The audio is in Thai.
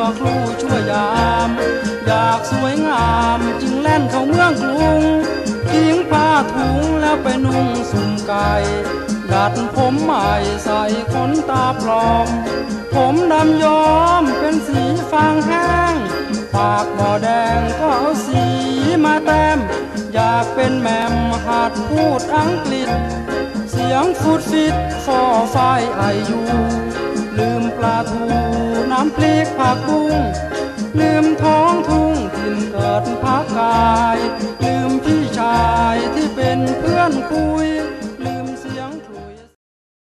วครูชั่วยามอยากสวยงามจึงแล่นเข้าเมืองกรุงทิ้งผ้าถุงแล้วไปนุ่งสุ่มไก่ดัดผมใหม่ใส่ขนตาปลอมผมดำย้อมเป็นสีฟางแห้งปากบ่อแดงก็เอาสีมาแต้มอยากเป็นแม่มหัดพูดอังกฤษเสียงฟูดฟิตฟอไฟไอยูลืมปลาทูน้ำพริกผักบุ้งลืมท้องทุ่งถิ่นเกิดพักกายลืมพี่ชายที่